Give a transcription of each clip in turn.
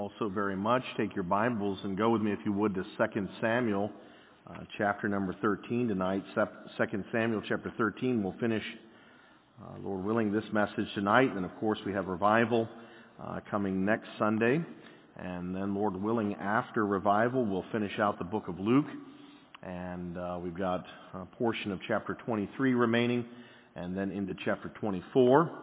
Also very much. Take your Bibles and go with me, if you would, to 2 Samuel, chapter number 13 tonight. 2 Samuel chapter 13. We'll finish, Lord willing, this message tonight. And of course, we have revival coming next Sunday. And then, Lord willing, after revival, we'll finish out the book of Luke. And we've got a portion of chapter 23 remaining, and then into chapter 24.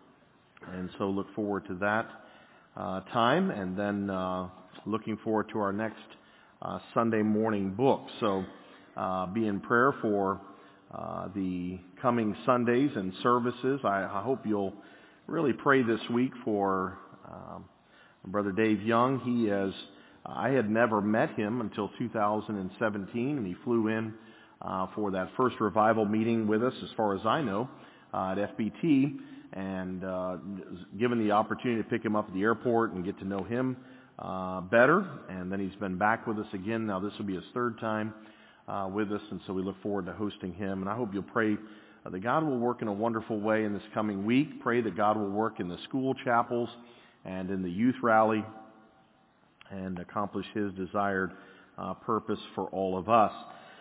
And so look forward to that time, and then looking forward to our next Sunday morning book. So be in prayer for the coming Sundays and services. I hope you'll really pray this week for Brother Dave Young. I had never met him until 2017, and he flew in for that first revival meeting with us, as far as I know, at FBT. And given the opportunity to pick him up at the airport and get to know him better. And then he's been back with us again. Now this will be his third time with us, and so we look forward to hosting him. And I hope you'll pray that God will work in a wonderful way in this coming week. Pray that God will work in the school chapels and in the youth rally and accomplish His desired purpose for all of us.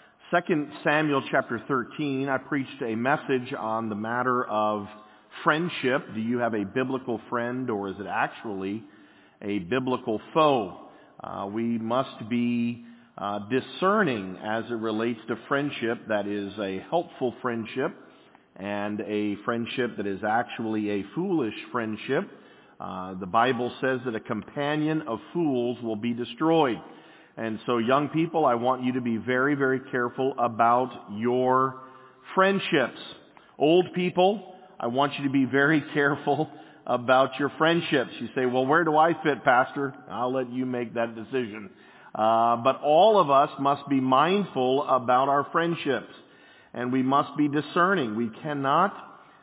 2 Samuel chapter 13, I preached a message on the matter of friendship. Do you have a biblical friend, or is it actually a biblical foe? We must be discerning as it relates to friendship that is a helpful friendship and a friendship that is actually a foolish friendship. The Bible says that a companion of fools will be destroyed. And so, young people, I want you to be very, very careful about your friendships. Old people, I want you to be very careful about your friendships. You say, well, where do I fit, Pastor? I'll let you make that decision. But all of us must be mindful about our friendships, and we must be discerning. We cannot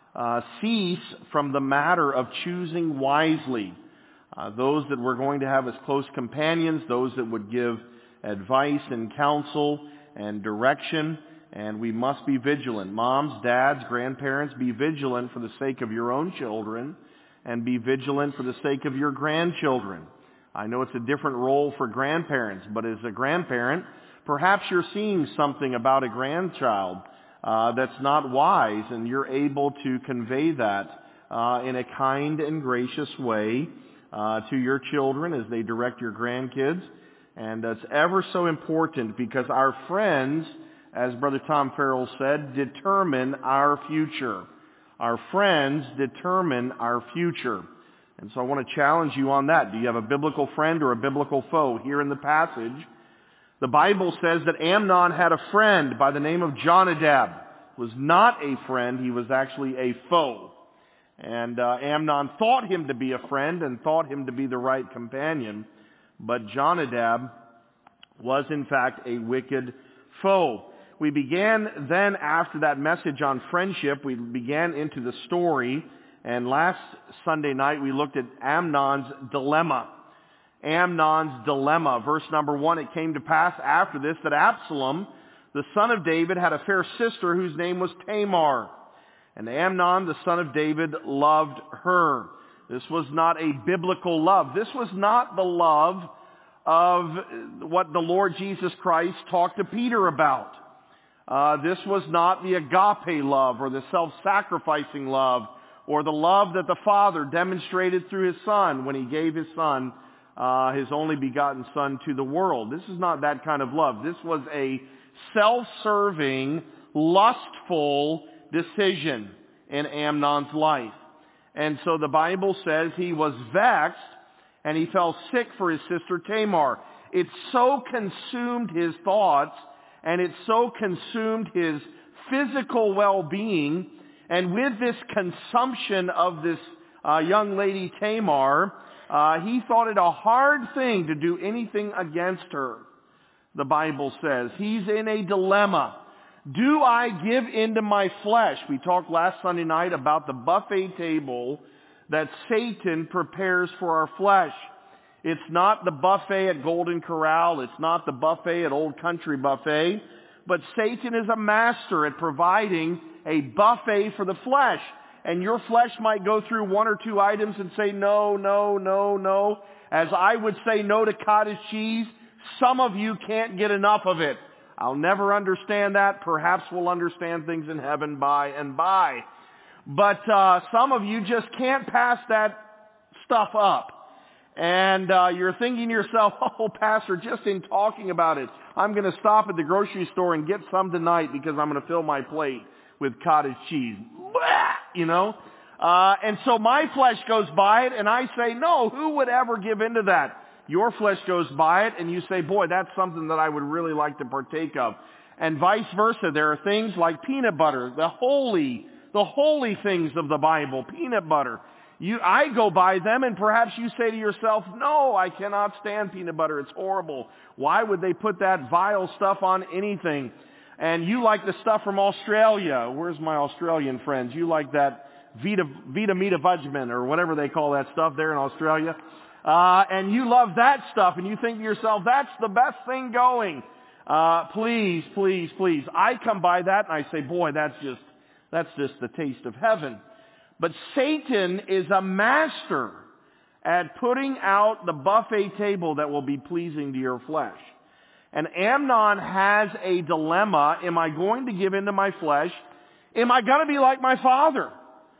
cease from the matter of choosing wisely. Those that we're going to have as close companions, those that would give advice and counsel and direction. And we must be vigilant. Moms, dads, grandparents, be vigilant for the sake of your own children, and be vigilant for the sake of your grandchildren. I know it's a different role for grandparents, but as a grandparent, perhaps you're seeing something about a grandchild that's not wise, and you're able to convey that in a kind and gracious way to your children as they direct your grandkids. And that's ever so important, because our friends, as Brother Tom Farrell said, determine our future. Our friends determine our future. And so I want to challenge you on that. Do you have a biblical friend or a biblical foe? Here in the passage, the Bible says that Amnon had a friend by the name of Jonadab. He was not a friend, he was actually a foe. And Amnon thought him to be a friend and thought him to be the right companion. But Jonadab was in fact a wicked foe. We began then, after that message on friendship, we began into the story. And last Sunday night we looked at Amnon's dilemma. Amnon's dilemma. Verse number 1, it came to pass after this that Absalom, the son of David, had a fair sister whose name was Tamar. And Amnon, the son of David, loved her. This was not a biblical love. This was not the love of what the Lord Jesus Christ talked to Peter about. This was not the agape love or the self-sacrificing love or the love that the Father demonstrated through His Son when He gave His Son, His only begotten Son, to the world. This is not that kind of love. This was a self-serving, lustful decision in Amnon's life. And so the Bible says he was vexed and he fell sick for his sister Tamar. It so consumed his thoughts and it so consumed his physical well-being. And with this consumption of this young lady Tamar, he thought it a hard thing to do anything against her. The Bible says he's in a dilemma. Do I give into my flesh? We talked last Sunday night about the buffet table that Satan prepares for our flesh. It's not the buffet at Golden Corral. It's not the buffet at Old Country Buffet. But Satan is a master at providing a buffet for the flesh. and your flesh might go through one or two items and say no, no, no, no. As I would say no to cottage cheese, some of you can't get enough of it. I'll never understand that. Perhaps we'll understand things in heaven by and by. But some of you just can't pass that stuff up. And you're thinking to yourself, oh, Pastor, just in talking about it, I'm going to stop at the grocery store and get some tonight because I'm going to fill my plate with cottage cheese. Blah! You know? And so my flesh goes by it, and I say, no, who would ever give into that? Your flesh goes by it, and you say, boy, that's something that I would really like to partake of. And vice versa. There are things like peanut butter, the holy things of the Bible, peanut butter. I go by them, and perhaps you say to yourself, no, I cannot stand peanut butter. It's horrible. Why would they put that vile stuff on anything? And you like the stuff from Australia. Where's my Australian friends? You like that Vita Mita Vujman, or whatever they call that stuff there in Australia. And you love that stuff, and you think to yourself, that's the best thing going. Please, please, please. I come by that, and I say, boy, that's just the taste of heaven. But Satan is a master at putting out the buffet table that will be pleasing to your flesh. And Amnon has a dilemma. Am I going to give in to my flesh? Am I going to be like my father?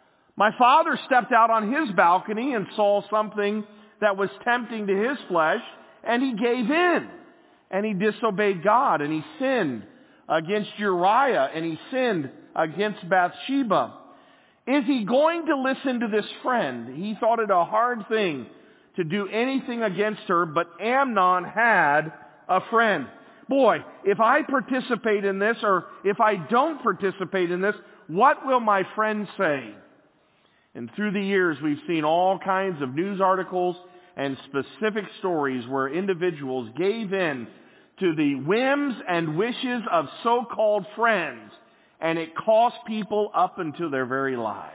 My father stepped out on his balcony and saw something that was tempting to his flesh, and he gave in. And he disobeyed God, and he sinned against Uriah, and he sinned against Bathsheba. Is he going to listen to this friend? He thought it a hard thing to do anything against her, but Amnon had a friend. Boy, if I participate in this, or if I don't participate in this, what will my friend say? And through the years, we've seen all kinds of news articles and specific stories where individuals gave in to the whims and wishes of so-called friends, and it cost people up into their very lives.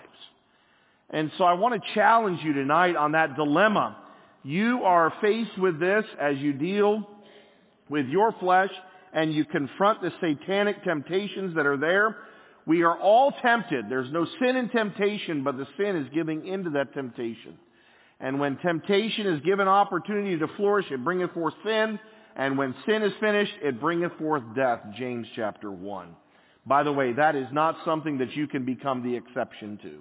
And so I want to challenge you tonight on that dilemma. You are faced with this as you deal with your flesh and you confront the satanic temptations that are there. We are all tempted. There's no sin in temptation, but the sin is giving into that temptation. And when temptation is given opportunity to flourish, it bringeth forth sin. And when sin is finished, it bringeth forth death, James chapter 1. By the way, that is not something that you can become the exception to.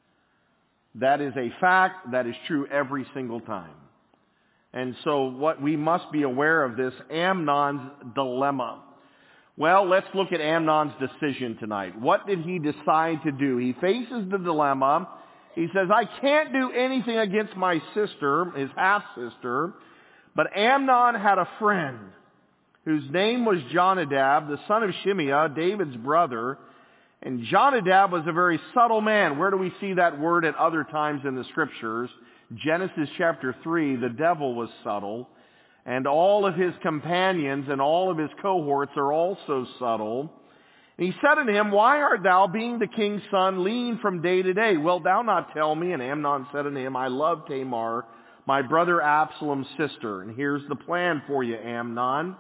That is a fact that is true every single time. And so what we must be aware of this, Amnon's dilemma. Well, let's look at Amnon's decision tonight. What did he decide to do? He faces the dilemma. He says, I can't do anything against my sister, his half-sister, but Amnon had a friend whose name was Jonadab, the son of Shimeah, David's brother. And Jonadab was a very subtle man. Where do we see that word at other times in the Scriptures? Genesis chapter 3, the devil was subtle. And all of his companions and all of his cohorts are also subtle. And he said unto him, why art thou, being the king's son, lean from day to day? Wilt thou not tell me? And Amnon said unto him, I love Tamar, my brother Absalom's sister. And here's the plan for you, Amnon.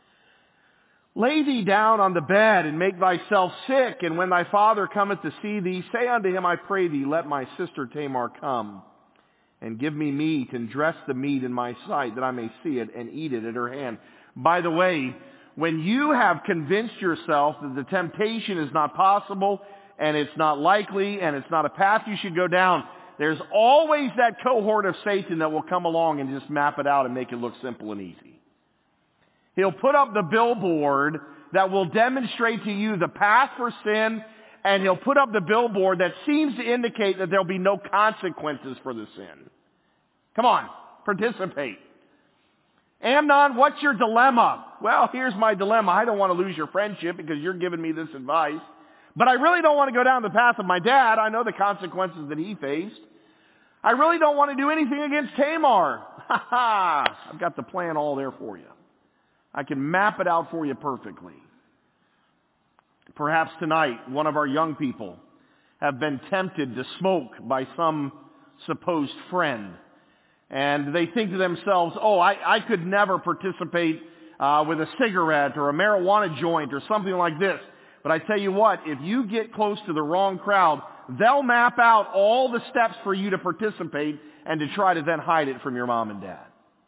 Lay thee down on the bed and make thyself sick, and when thy father cometh to see thee, say unto him, I pray thee, let my sister Tamar come, and give me meat, and dress the meat in my sight, that I may see it, and eat it at her hand. By the way, when you have convinced yourself that the temptation is not possible, and it's not likely, and it's not a path you should go down, there's always that cohort of Satan that will come along and just map it out and make it look simple and easy. He'll put up the billboard that will demonstrate to you the path for sin, and he'll put up the billboard that seems to indicate that there'll be no consequences for the sin. Come on, participate. Amnon, what's your dilemma? Well, here's my dilemma. I don't want to lose your friendship because you're giving me this advice. But I really don't want to go down the path of my dad. I know the consequences that he faced. I really don't want to do anything against Tamar. Ha ha! I've got the plan all there for you. I can map it out for you perfectly. Perhaps tonight, one of our young people have been tempted to smoke by some supposed friend. And they think to themselves, oh, I could never participate with a cigarette or a marijuana joint or something like this. But I tell you what, if you get close to the wrong crowd, they'll map out all the steps for you to participate and to try to then hide it from your mom and dad.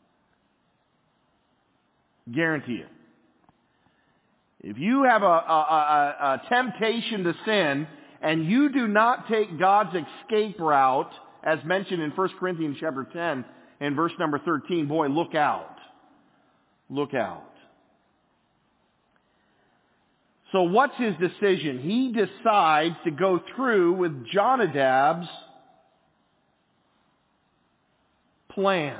Guarantee it. If you have a temptation to sin and you do not take God's escape route, as mentioned in 1 Corinthians chapter 10 and verse number 13, boy, look out. Look out. So what's his decision? He decides to go through with Jonadab's plan.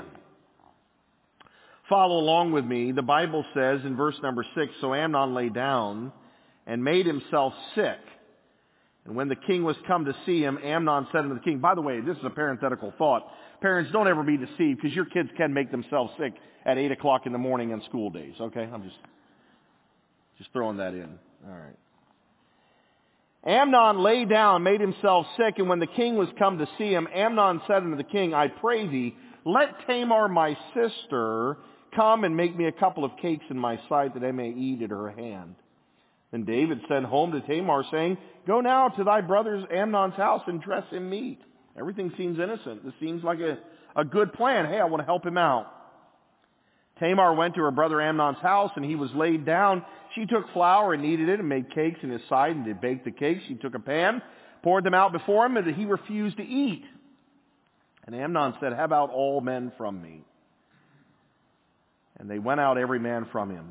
Follow along with me. The Bible says in verse number 6, so Amnon lay down and made himself sick. And when the king was come to see him, Amnon said unto the king, by the way, this is a parenthetical thought. Parents, don't ever be deceived, because your kids can make themselves sick at 8 o'clock in the morning on school days. Okay? I'm just throwing that in. All right. Amnon lay down, made himself sick, and when the king was come to see him, Amnon said unto the king, I pray thee, let Tamar my sister come and make me a couple of cakes in my sight, that I may eat at her hand. Then David sent home to Tamar, saying, go now to thy brother Amnon's house and dress him meat. Everything seems innocent. This seems like a good plan. Hey, I want to help him out. Tamar went to her brother Amnon's house, and he was laid down. She took flour and kneaded it and made cakes in his sight, and did bake the cakes. She took a pan, poured them out before him, and he refused to eat. And Amnon said, have out all men from me. And they went out every man from him.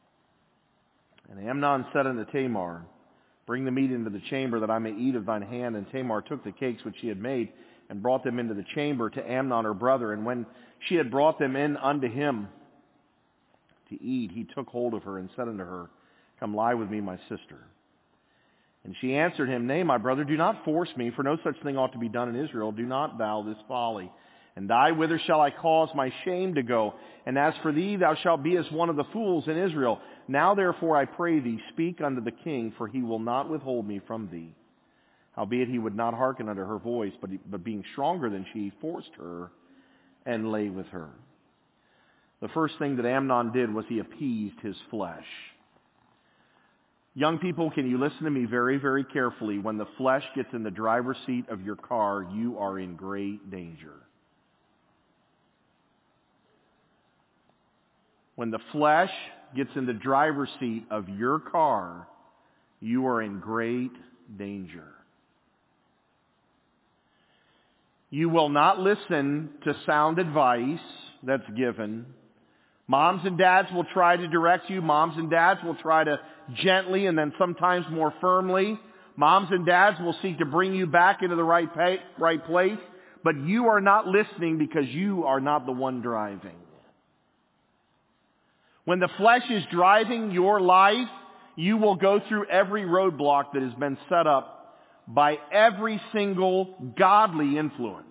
And Amnon said unto Tamar, bring the meat into the chamber, that I may eat of thine hand. And Tamar took the cakes which she had made, and brought them into the chamber to Amnon her brother. And when she had brought them in unto him to eat, he took hold of her, and said unto her, come lie with me, my sister. And she answered him, nay, my brother, do not force me, for no such thing ought to be done in Israel. Do not thou this folly. And I, whither shall I cause my shame to go? And as for thee, thou shalt be as one of the fools in Israel. Now therefore I pray thee, speak unto the king, for he will not withhold me from thee. Howbeit he would not hearken unto her voice, but being stronger than she, forced her, and lay with her. The first thing that Amnon did was he appeased his flesh. Young people, can you listen to me very, very carefully? When the flesh gets in the driver's seat of your car, you are in great danger. When the flesh gets in the driver's seat of your car, you are in great danger. You will not listen to sound advice that's given. Moms and dads will try to direct you. Moms and dads will try to gently and then sometimes more firmly. Moms and dads will seek to bring you back into the right place. But you are not listening, because you are not the one driving. When the flesh is driving your life, you will go through every roadblock that has been set up by every single godly influence.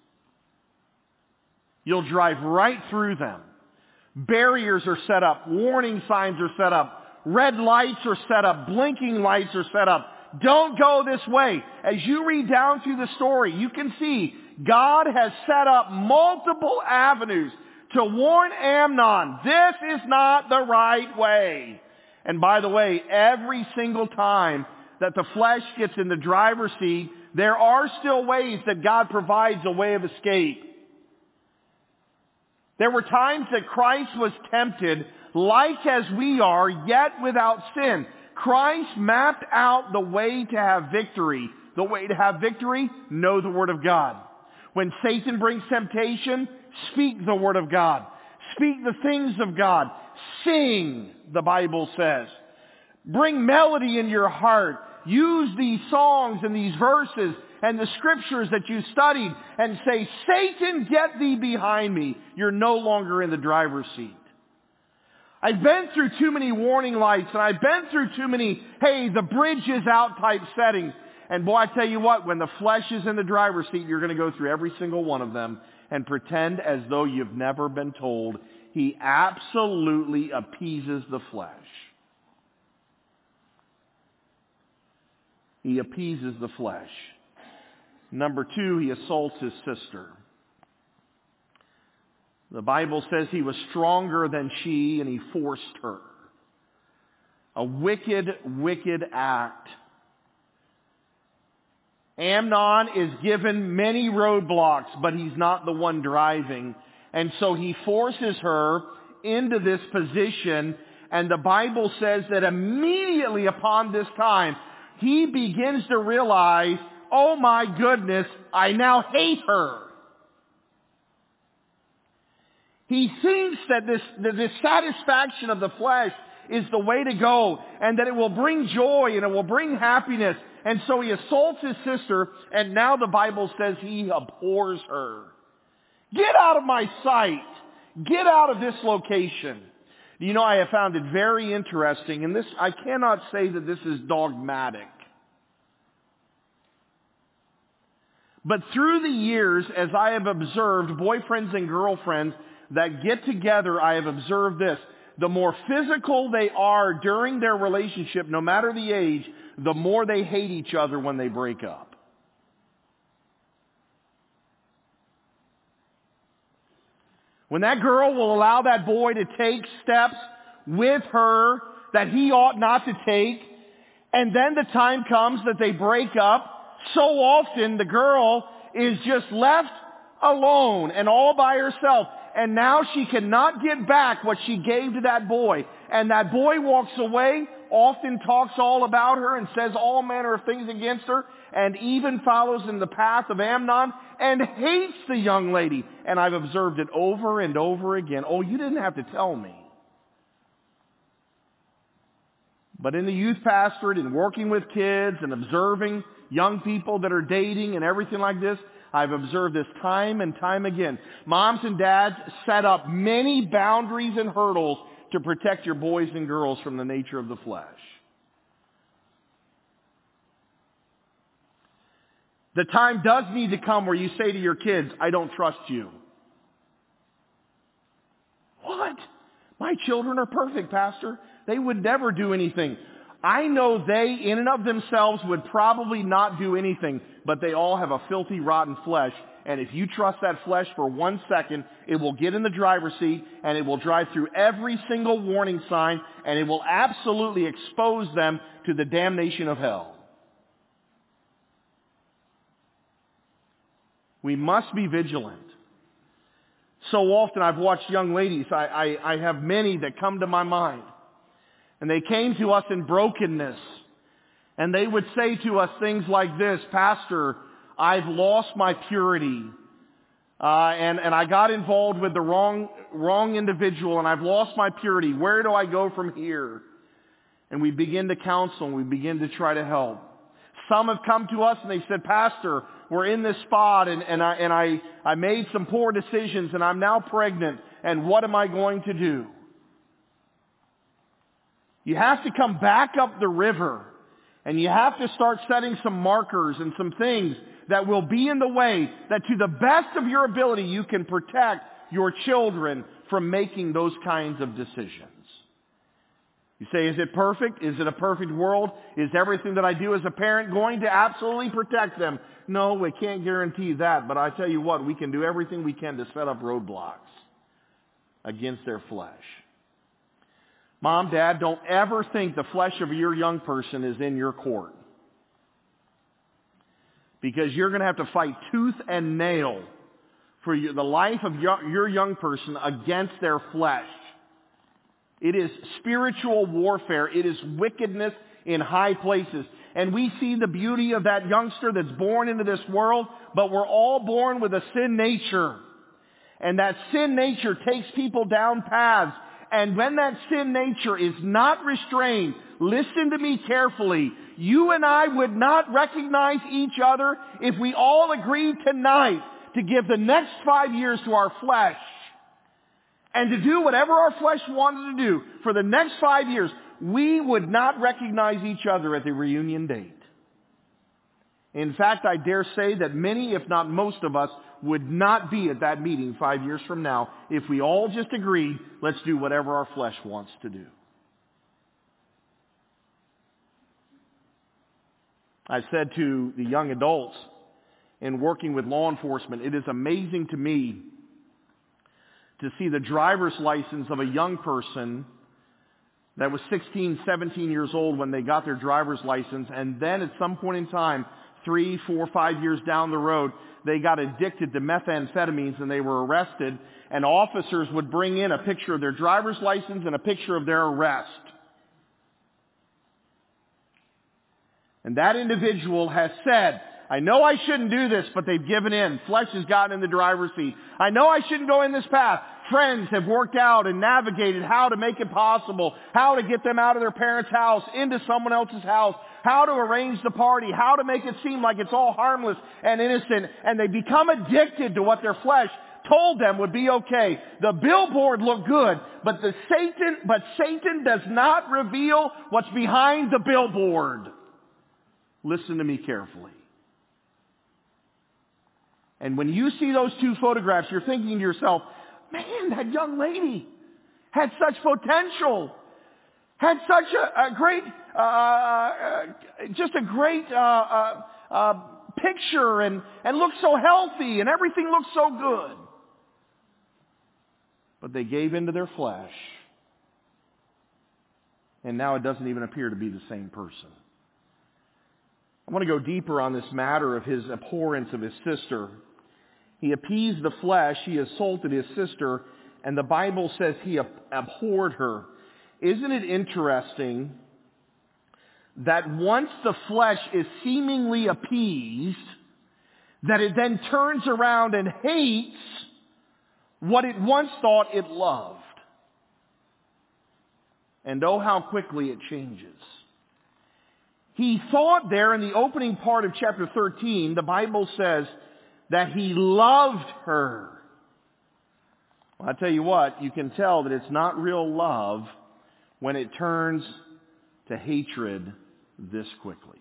You'll drive right through them. Barriers are set up. Warning signs are set up. Red lights are set up. Blinking lights are set up. Don't go this way. As you read down through the story, you can see God has set up multiple avenues to warn Amnon, this is not the right way. And by the way, every single time that the flesh gets in the driver's seat, there are still ways that God provides a way of escape. There were times that Christ was tempted like as we are, yet without sin. Christ mapped out the way to have victory. The way to have victory, know the Word of God. When Satan brings temptation, speak the Word of God. Speak the things of God. Sing, the Bible says. Bring melody in your heart. Use these songs and these verses and the scriptures that you studied and say, Satan, get thee behind me. You're no longer in the driver's seat. I've been through too many warning lights, and I've been through too many, hey, the bridge is out type settings. And boy, I tell you what, when the flesh is in the driver's seat, you're going to go through every single one of them and pretend as though you've never been told. He absolutely appeases the flesh. He appeases the flesh. Number two, he assaults his sister. The Bible says he was stronger than she, and he forced her. A wicked, wicked act. Amnon is given many roadblocks, but he's not the one driving. And so he forces her into this position, and the Bible says that immediately upon this time, he begins to realize, oh my goodness, I now hate her. He thinks that this satisfaction of the flesh is the way to go, and that it will bring joy and it will bring happiness. And so he assaults his sister, and now the Bible says he abhors her. Get out of my sight. Get out of this location. You know, I have found it very interesting, and I cannot say that this is dogmatic. But through the years, as I have observed boyfriends and girlfriends that get together, I have observed this. The more physical they are during their relationship, no matter the age, the more they hate each other when they break up. When that girl will allow that boy to take steps with her that he ought not to take, and then the time comes that they break up, so often the girl is just left alone and all by herself. And now she cannot get back what she gave to that boy. And that boy walks away, often talks all about her and says all manner of things against her, and even follows in the path of Amnon and hates the young lady. And I've observed it over and over again. Oh, you didn't have to tell me. But in the youth pastorate and working with kids and observing young people that are dating and everything like this, I've observed this time and time again. Moms and dads set up many boundaries and hurdles to protect your boys and girls from the nature of the flesh. The time does need to come where you say to your kids, I don't trust you. What? My children are perfect, Pastor. They would never do anything. I know they, in and of themselves, would probably not do anything, but they all have a filthy, rotten flesh. And if you trust that flesh for 1 second, it will get in the driver's seat, and it will drive through every single warning sign, and it will absolutely expose them to the damnation of hell. We must be vigilant. So often I've watched young ladies, I have many that come to my mind. And they came to us in brokenness. And they would say to us things like this, Pastor, I've lost my purity. And I got involved with the wrong individual, and I've lost my purity. Where do I go from here? And we begin to counsel, and we begin to try to help. Some have come to us and they said, Pastor, we're in this spot, and I made some poor decisions, and I'm now pregnant, and what am I going to do? You have to come back up the river, and you have to start setting some markers and some things that will be in the way that to the best of your ability you can protect your children from making those kinds of decisions. You say, is it perfect? Is it a perfect world? Is everything that I do as a parent going to absolutely protect them? No, we can't guarantee that, but I tell you what, we can do everything we can to set up roadblocks against their flesh. Mom, Dad, don't ever think the flesh of your young person is in your court. Because you're going to have to fight tooth and nail for the life of your young person against their flesh. It is spiritual warfare. It is wickedness in high places. And we see the beauty of that youngster that's born into this world, but we're all born with a sin nature. And that sin nature takes people down paths. And when that sin nature is not restrained, listen to me carefully, you and I would not recognize each other if we all agreed tonight to give the next 5 years to our flesh and to do whatever our flesh wanted to do for the next 5 years. We would not recognize each other at the reunion date. In fact, I dare say that many, if not most of us, would not be at that meeting 5 years from now if we all just agreed, let's do whatever our flesh wants to do. I said to the young adults in working with law enforcement, it is amazing to me to see the driver's license of a young person that was 16, 17 years old when they got their driver's license, and then at some point in time 3, 4, 5 years down the road, they got addicted to methamphetamines and they were arrested, and officers would bring in a picture of their driver's license and a picture of their arrest. And that individual has said, I know I shouldn't do this, but they've given in. Flesh has gotten in the driver's seat. I know I shouldn't go in this path. Friends have worked out and navigated how to make it possible, how to get them out of their parents' house into someone else's house, how to arrange the party, how to make it seem like it's all harmless and innocent, and they become addicted to what their flesh told them would be okay. The billboard looked good, but Satan does not reveal what's behind the billboard. Listen to me carefully. And when you see those two photographs, you're thinking to yourself, man, that young lady had such potential, had such a great, just a great picture, and looked so healthy, and everything looked so good. But they gave into their flesh, and now it doesn't even appear to be the same person. I want to go deeper on this matter of his abhorrence of his sister. He appeased the flesh, he assaulted his sister, and the Bible says he abhorred her. Isn't it interesting that once the flesh is seemingly appeased, that it then turns around and hates what it once thought it loved? And oh, how quickly it changes. He thought there in the opening part of chapter 13, the Bible says that he loved her. Well, I tell you what, you can tell that it's not real love when it turns to hatred this quickly.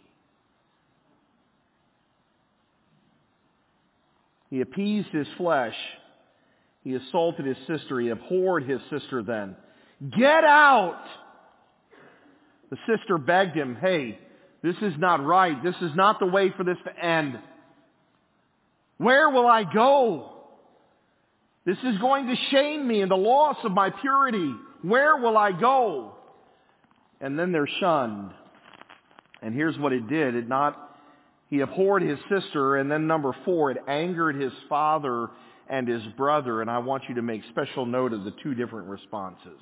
He appeased his flesh. He assaulted his sister. He abhorred his sister then. Get out! The sister begged him, hey, this is not right. This is not the way for this to end. Where will I go? This is going to shame me in the loss of my purity. Where will I go? And then they're shunned. And here's what it did. He abhorred his sister, and then number 4, it angered his father and his brother. And I want you to make special note of the two different responses.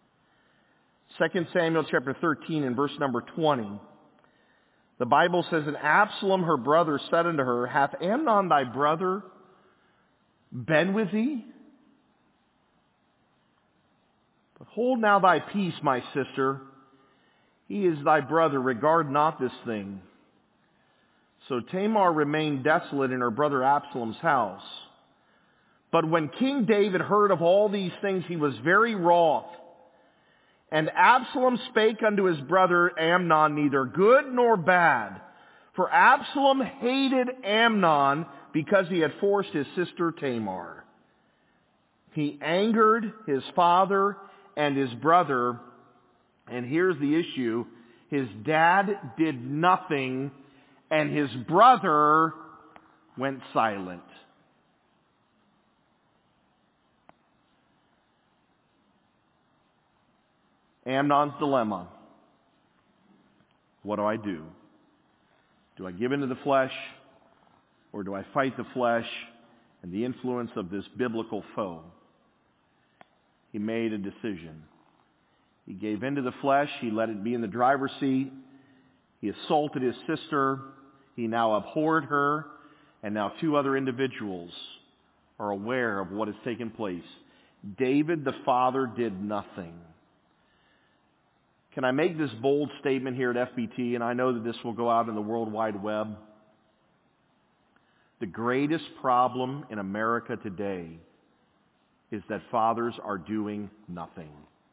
2 Samuel chapter 13 and verse number 20. The Bible says, and Absalom her brother said unto her, hath Amnon thy brother been with thee? But hold now thy peace, my sister. He is thy brother. Regard not this thing. So Tamar remained desolate in her brother Absalom's house. But when King David heard of all these things, he was very wroth. And Absalom spake unto his brother Amnon neither good nor bad. For Absalom hated Amnon because he had forced his sister Tamar. He angered his father and his brother. And here's the issue. His dad did nothing, and his brother went silent. Amnon's dilemma. What do I do? Do I give into the flesh, or do I fight the flesh and the influence of this biblical foe? He made a decision. He gave into the flesh. He let it be in the driver's seat. He assaulted his sister. He now abhorred her. And now 2 other individuals are aware of what has taken place. David the father did nothing. Can I make this bold statement here at FBT, and I know that this will go out in the World Wide Web? The greatest problem in America today is that fathers are doing nothing.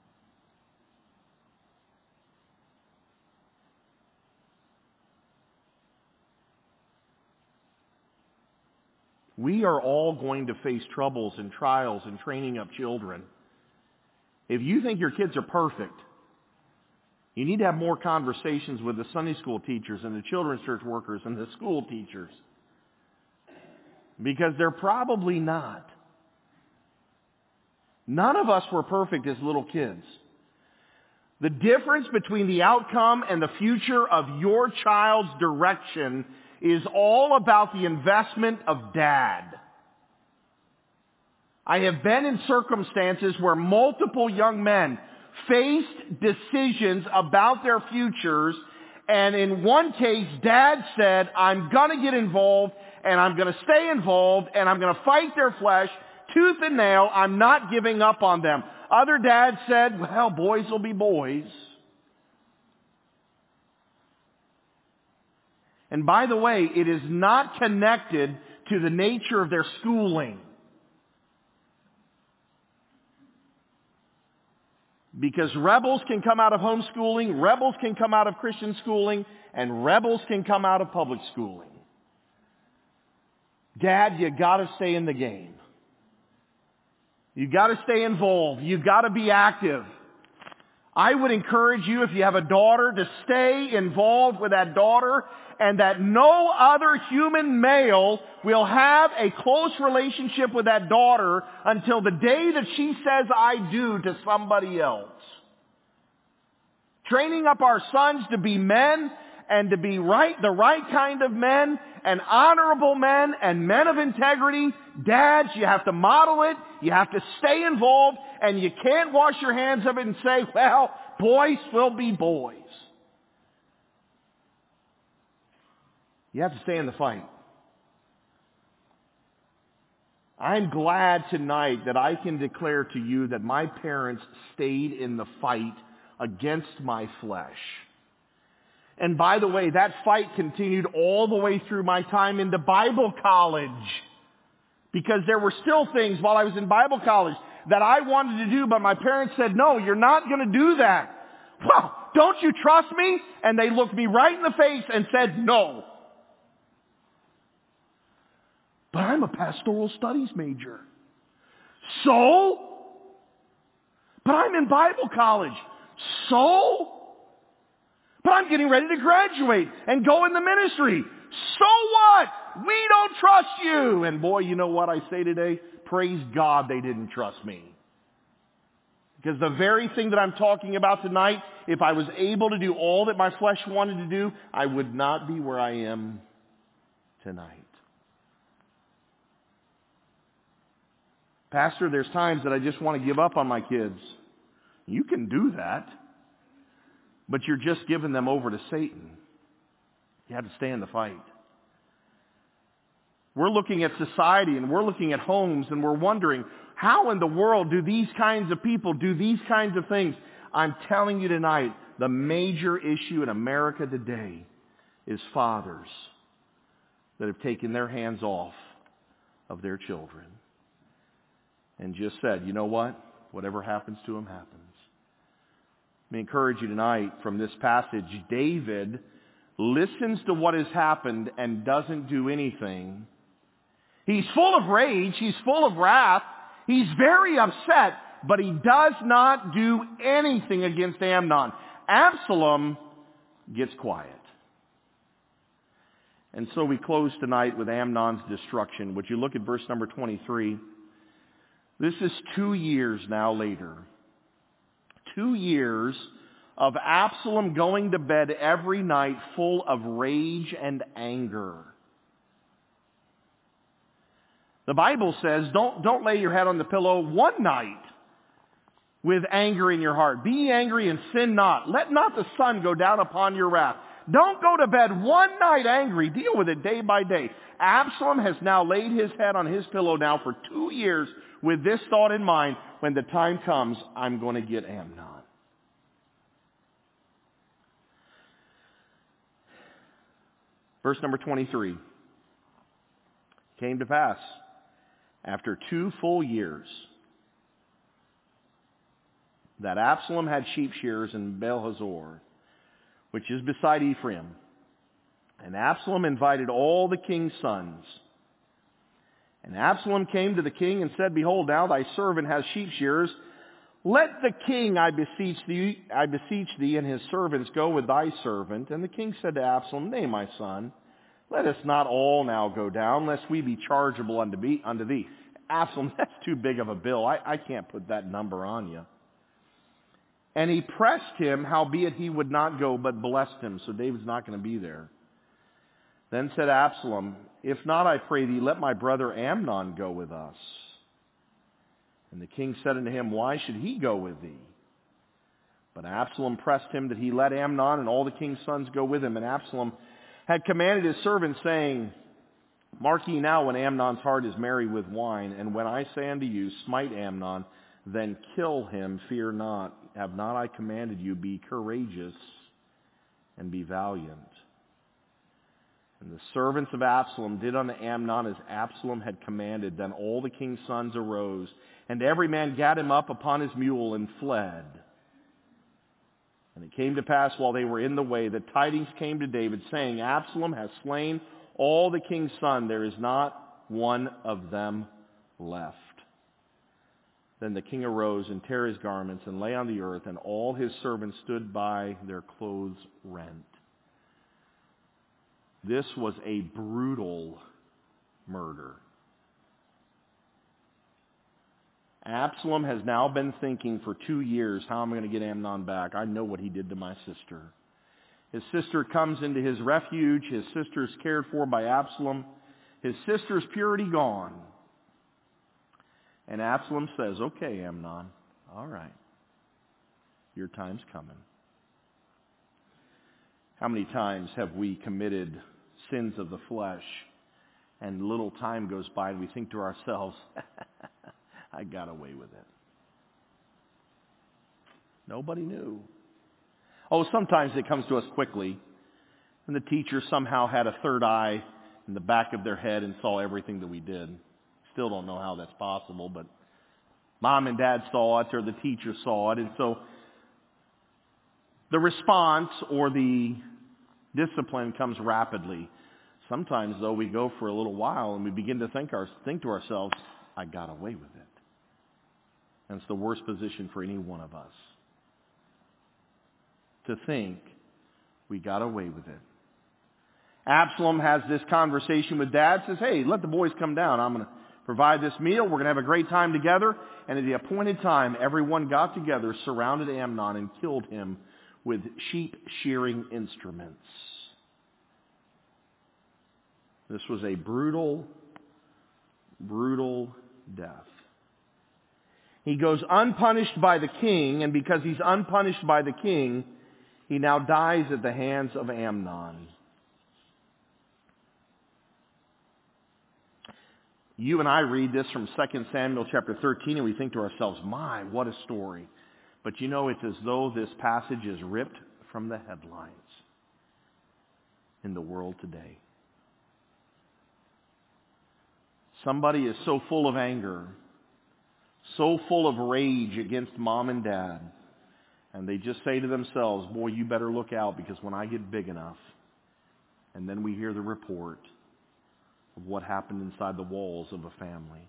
We are all going to face troubles and trials in training up children. If you think your kids are perfect, you need to have more conversations with the Sunday school teachers and the children's church workers and the school teachers. Because they're probably not. None of us were perfect as little kids. The difference between the outcome and the future of your child's direction is all about the investment of dad. I have been in circumstances where multiple young men faced decisions about their futures, and in one case, dad said, I'm going to get involved, and I'm going to stay involved, and I'm going to fight their flesh tooth and nail. I'm not giving up on them. Other dads said, well, boys will be boys. And by the way, it is not connected to the nature of their schooling. Because rebels can come out of homeschooling, rebels can come out of Christian schooling, and rebels can come out of public schooling. Dad, you gotta stay in the game. You gotta stay involved. You gotta be active. I would encourage you, if you have a daughter, to stay involved with that daughter, and that no other human male will have a close relationship with that daughter until the day that she says I do to somebody else. Training up our sons to be men, and to be the right kind of men, and honorable men, and men of integrity. Dads, you have to model it, you have to stay involved, and you can't wash your hands of it and say, well, boys will be boys. You have to stay in the fight. I'm glad tonight that I can declare to you that my parents stayed in the fight against my flesh. And by the way, that fight continued all the way through my time into Bible college. Because there were still things while I was in Bible college that I wanted to do, but my parents said, no, you're not going to do that. Well, don't you trust me? And they looked me right in the face and said, no. But I'm a pastoral studies major. So? But I'm in Bible college. So? But I'm getting ready to graduate and go in the ministry. So what? We don't trust you. And boy, you know what I say today? Praise God they didn't trust me. Because the very thing that I'm talking about tonight, if I was able to do all that my flesh wanted to do, I would not be where I am tonight. Pastor, there's times that I just want to give up on my kids. You can do that. But you're just giving them over to Satan. You have to stay in the fight. We're looking at society and we're looking at homes and we're wondering, how in the world do these kinds of people do these kinds of things? I'm telling you tonight, the major issue in America today is fathers that have taken their hands off of their children and just said, you know what? Whatever happens to them happens. Let me encourage you tonight from this passage, David listens to what has happened and doesn't do anything. He's full of rage. He's full of wrath. He's very upset, but he does not do anything against Amnon. Absalom gets quiet. And so we close tonight with Amnon's destruction. Would you look at verse number 23? This is 2 years now later. 2 years of Absalom going to bed every night full of rage and anger. The Bible says, don't lay your head on the pillow one night with anger in your heart. Be angry and sin not. Let not the sun go down upon your wrath. Don't go to bed one night angry. Deal with it day by day. Absalom has now laid his head on his pillow now for 2 years with this thought in mind: when the time comes, I'm going to get Amnon. Verse number 23. Came to pass, after 2 full years, that Absalom had sheep shearers in Baal-hazor, which is beside Ephraim. And Absalom invited all the king's sons. And Absalom came to the king and said, Behold, now thy servant has sheep shearers. Let the king, I beseech thee, and his servants go with thy servant. And the king said to Absalom, Nay, my son, let us not all now go down, lest we be chargeable unto thee. Absalom, that's too big of a bill. I can't put that number on you. And he pressed him, howbeit he would not go, but blessed him. So David's not going to be there. Then said Absalom, If not, I pray thee, let my brother Amnon go with us. And the king said unto him, Why should he go with thee? But Absalom pressed him that he let Amnon and all the king's sons go with him. And Absalom had commanded his servants, saying, Mark ye now when Amnon's heart is merry with wine, and when I say unto you, Smite Amnon, then kill him, fear not. Have not I commanded you, be courageous and be valiant? And the servants of Absalom did unto Amnon as Absalom had commanded. Then all the king's sons arose, and every man gat him up upon his mule and fled. And it came to pass while they were in the way that tidings came to David, saying, Absalom has slain all the king's sons, there is not one of them left. Then the king arose and tare his garments and lay on the earth, and all his servants stood by, their clothes rent. This was a brutal murder. Absalom has now been thinking for 2 years, how am I going to get Amnon back? I know what he did to my sister. His sister comes into his refuge. His sister is cared for by Absalom. His sister's purity gone. And Absalom says, okay, Amnon, all right, your time's coming. How many times have we committed sins of the flesh and little time goes by and we think to ourselves, I got away with it. Nobody knew. Oh, sometimes it comes to us quickly, and the teacher somehow had a third eye in the back of their head and saw everything that we did. Still don't know how that's possible, but mom and dad saw it, or the teacher saw it, and so the response or the discipline comes rapidly. Sometimes, though, we go for a little while and we begin to think to ourselves, I got away with it. And it's the worst position for any one of us, to think we got away with it. Absalom has this conversation with dad, says, hey, let the boys come down. I'm going to provide this meal. We're going to have a great time together. And at the appointed time, everyone got together, surrounded Amnon, and killed him with sheep shearing instruments. This was a brutal, brutal death. He goes unpunished by the king, and because he's unpunished by the king, he now dies at the hands of Amnon. You and I read this from 2 Samuel chapter 13, and we think to ourselves, my, what a story. But you know, it's as though this passage is ripped from the headlines in the world today. Somebody is so full of anger, so full of rage against mom and dad, and they just say to themselves, boy, you better look out, because when I get big enough, and then we hear the report of what happened inside the walls of a family.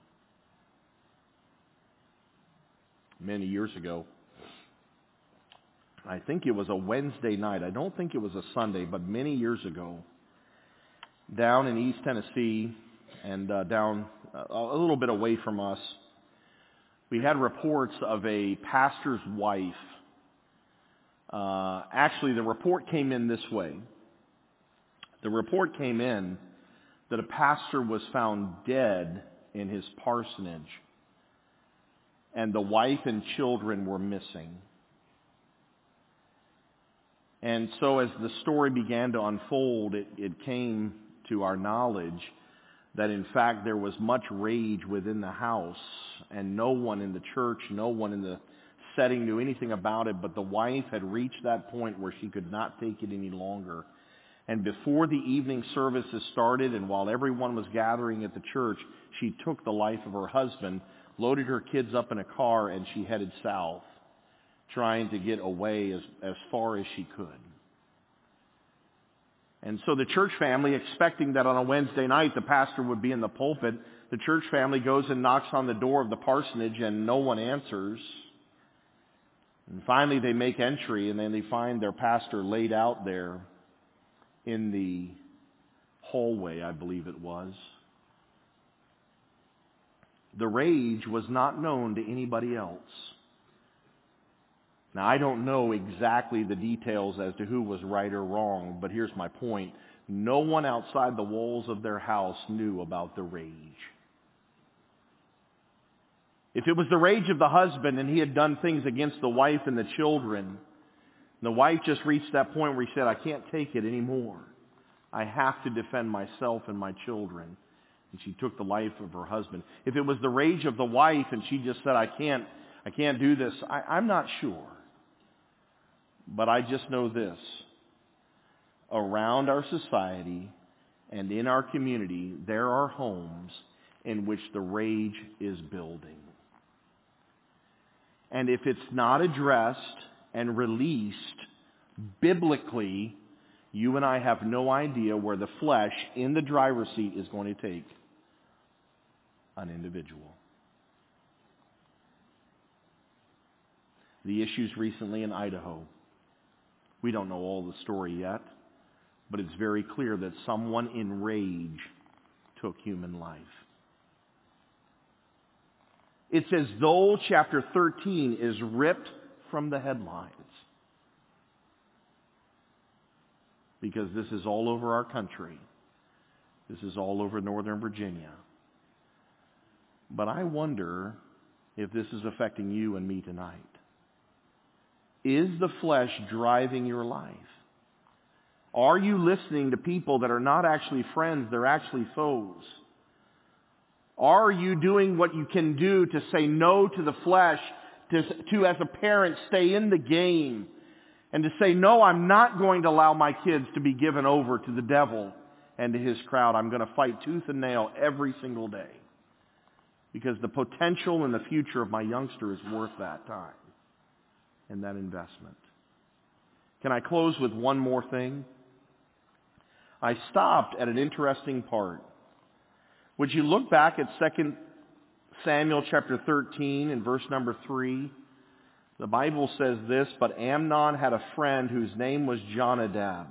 Many years ago, I think it was a Wednesday night, I don't think it was a Sunday, but many years ago, down in East Tennessee, and down a little bit away from us, we had reports of a pastor's wife. Actually, the report came in this way. The report came in that a pastor was found dead in his parsonage, and the wife and children were missing. And so as the story began to unfold, it came to our knowledge that in fact there was much rage within the house, and no one in the church, no one in the setting knew anything about it, but the wife had reached that point where she could not take it any longer. And before the evening services started, and while everyone was gathering at the church, she took the life of her husband, loaded her kids up in a car, and she headed south, trying to get away as far as she could. And so the church family, expecting that on a Wednesday night the pastor would be in the pulpit, the church family goes and knocks on the door of the parsonage, and no one answers. And finally they make entry, and then they find their pastor laid out there in the hallway, I believe it was. The rage was not known to anybody else. Now, I don't know exactly the details as to who was right or wrong, but here's my point. no one outside the walls of their house knew about the rage. If it was the rage of the husband and he had done things against the wife and the children, the wife just reached that point where he said, I can't take it anymore. I have to defend myself and my children. And she took the life of her husband. If it was the rage of the wife and she just said, I can't do this, I'm not sure. But I just know this. Around our society and in our community, there are homes in which the rage is building. And if it's not addressed and released biblically, you and I have no idea where the flesh in the driver's seat is going to take an individual. The issues recently in Idaho. We don't know all the story yet, but it's very clear that someone in rage took human life. It's as though chapter 13 is ripped from the headlines. Because this is all over our country. This is all over Northern Virginia. But I wonder if this is affecting you and me tonight. Is the flesh driving your life? Are you listening to people that are not actually friends, they're actually foes? Are you doing what you can do to say no to the flesh, to as a parent stay in the game, and to say, no, I'm not going to allow my kids to be given over to the devil and to his crowd. I'm going to fight tooth and nail every single day. Because the potential and the future of my youngster is worth that time and that investment. Can I close with one more thing? I stopped at an interesting part. Would you look back at 2 Samuel chapter 13 and verse number 3? The Bible says this, but Amnon had a friend whose name was Jonadab.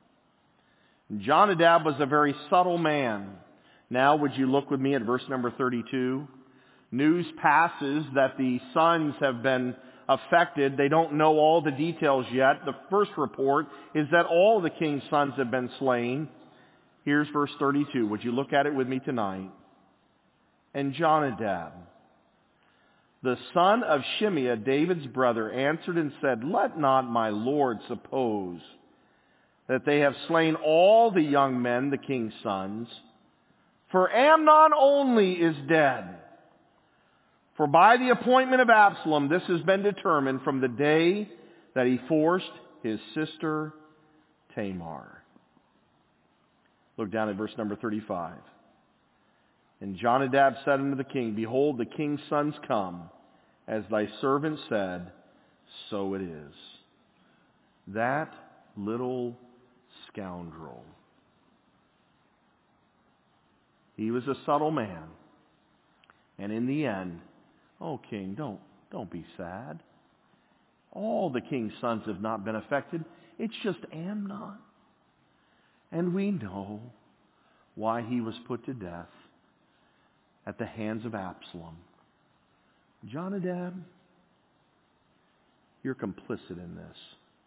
And Jonadab was a very subtle man. Now would you look with me at verse number 32? News passes that the sons have been affected. They don't know all the details yet. The first report is that all the king's sons have been slain. Here's verse 32. Would you look at it with me tonight? And Jonadab, the son of Shimeah, David's brother, answered and said, let not my lord suppose that they have slain all the young men, the king's sons, for Amnon only is dead. For by the appointment of Absalom, this has been determined from the day that he forced his sister Tamar. Look down at verse number 35. And Jonadab said unto the king, behold, the king's sons come, as thy servant said, so it is. That little scoundrel. He was a subtle man. And in the end, oh king, don't be sad. All the king's sons have not been affected. It's just Amnon. And we know why he was put to death at the hands of Absalom. Jonadab, you're complicit in this.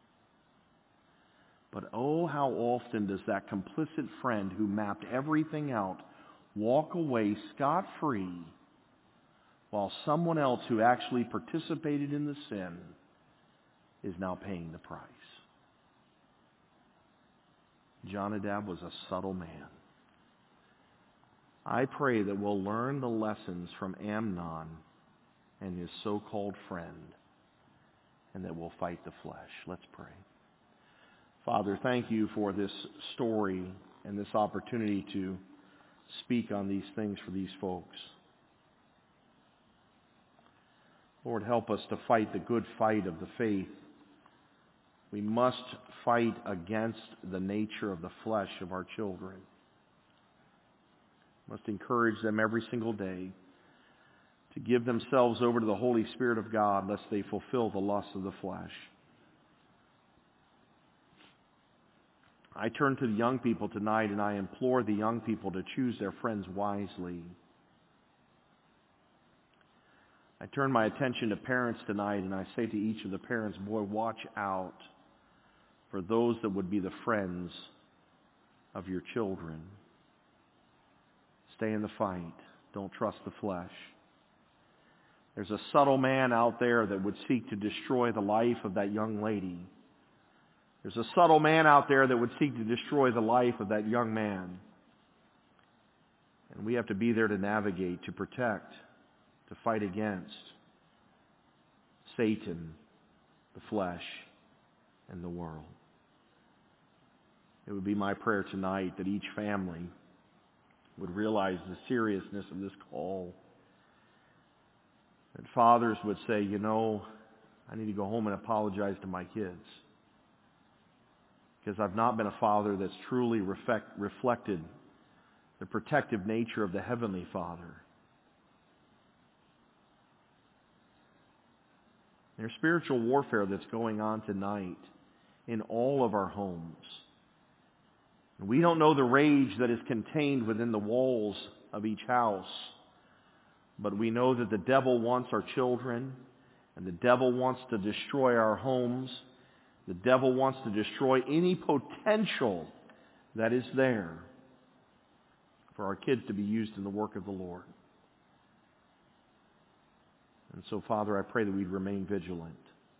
But oh, how often does that complicit friend who mapped everything out walk away scot-free while someone else who actually participated in the sin is now paying the price. Jonadab was a subtle man. I pray that we'll learn the lessons from Amnon and his so-called friend, and that we'll fight the flesh. Let's pray. Father, thank you for this story and this opportunity to speak on these things for these folks. Lord, help us to fight the good fight of the faith. We must fight against the nature of the flesh of our children. We must encourage them every single day to give themselves over to the Holy Spirit of God, lest they fulfill the lusts of the flesh. I turn to the young people tonight and I implore the young people to choose their friends wisely. I turn my attention to parents tonight and I say to each of the parents, boy, watch out for those that would be the friends of your children. Stay in the fight. Don't trust the flesh. There's a subtle man out there that would seek to destroy the life of that young lady. There's a subtle man out there that would seek to destroy the life of that young man. And we have to be there to navigate, to protect, to fight against Satan, the flesh, and the world. It would be my prayer tonight that each family would realize the seriousness of this call. That fathers would say, I need to go home and apologize to my kids. Because I've not been a father that's truly reflected the protective nature of the Heavenly Father. There's spiritual warfare that's going on tonight in all of our homes. We don't know the rage that is contained within the walls of each house, but we know that the devil wants our children, and the devil wants to destroy our homes. The devil wants to destroy any potential that is there for our kids to be used in the work of the Lord. And so, Father, I pray that we'd remain vigilant.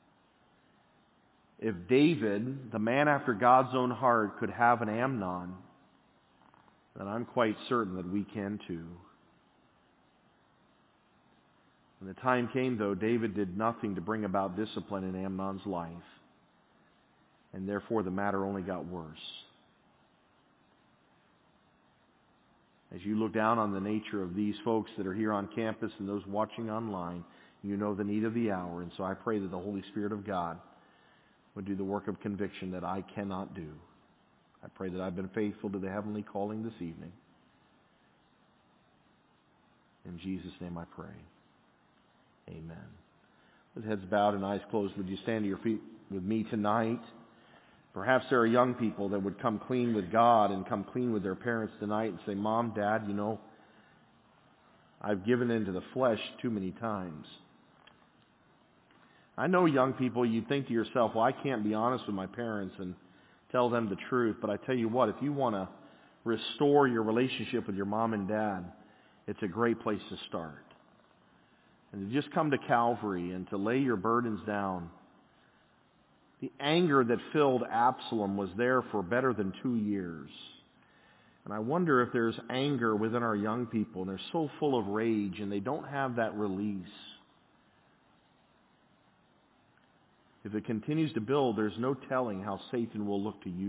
If David, the man after God's own heart, could have an Amnon, then I'm quite certain that we can too. When the time came, though, David did nothing to bring about discipline in Amnon's life. And therefore the matter only got worse. As you look down on the nature of these folks that are here on campus and those watching online, you know the need of the hour. And so I pray that the Holy Spirit of God would do the work of conviction that I cannot do. I pray that I've been faithful to the heavenly calling this evening. In Jesus' name I pray. Amen. With heads bowed and eyes closed, would you stand to your feet with me tonight? Perhaps there are young people that would come clean with God and come clean with their parents tonight and say, Mom, Dad, I've given in to the flesh too many times. I know young people, you think to yourself, well, I can't be honest with my parents and tell them the truth. But I tell you what, if you want to restore your relationship with your mom and dad, it's a great place to start. And to just come to Calvary and to lay your burdens down. The anger that filled Absalom was there for better than 2 years. And I wonder if there's anger within our young people, and they're so full of rage, and they don't have that release. If it continues to build, there's no telling how Satan will look to use